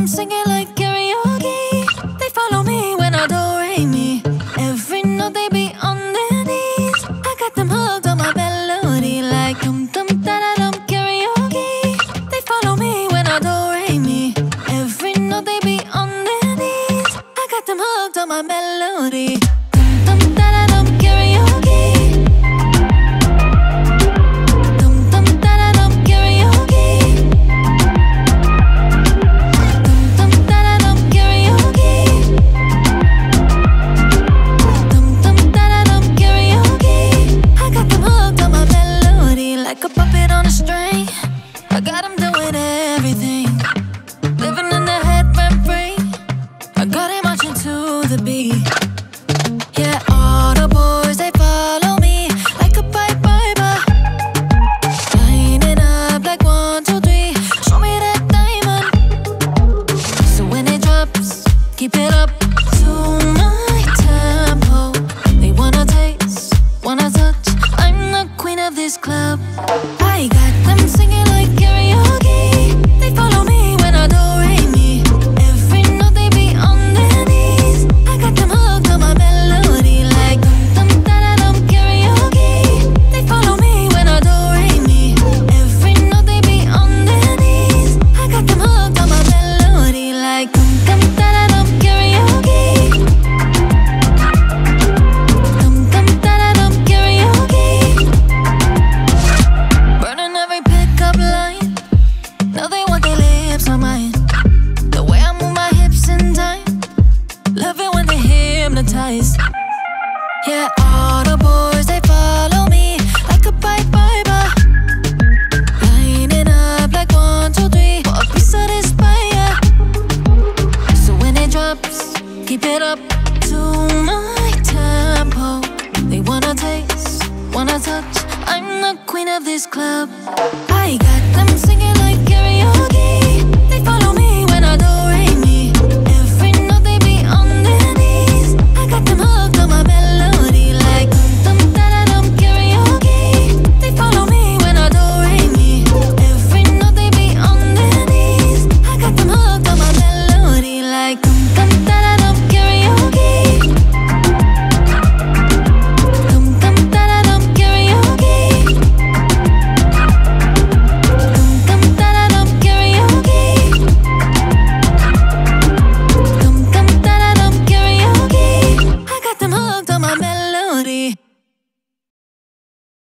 singing like karaoke. They follow me when I do re mi. Every note they be on their knees. I got them hooked on my melody like dum dum da da dum karaoke. They follow me when I do re mi. Every note they be on their knees. I got them hooked on my melody. Dum dum da da dum karaoke. Dum dum da da dum karaoke. Dum dum da da dum karaoke. Dum dum da da dum karaoke. I got them hooked on my melody like a puppet on a string. I got them doing everything, living in the head rent free. I got it marching to the beat. Yeah, all the boys they follow me like a pipe piper, lining up like 1, 2, 3. Show me that diamond. So when it drops, keep it up to my tempo. They wanna taste, wanna touch. I'm the queen of this club. I got them singing like karaoke. They follow me when I do re mi. Every note they be on their knees. I got them hooked on my melody like dum dum da da dum karaoke. They follow me when I do re mi. Every note they be on their knees. I got them hooked on my melody like dum dum da da dum karaoke. Dum dum da da dum karaoke. Burning every pickup line. Now they want their lips on mine. The way I move my hips in time. Love it when they hypnotize. Yeah, all the boys they follow me like a pipe piper, lining up like 1, 2, 3 for a piece of this pie. So when it drops, keep it up to my tempo. They wanna taste, wanna touch. I'm the queen of this club. I got them singing like karaoke.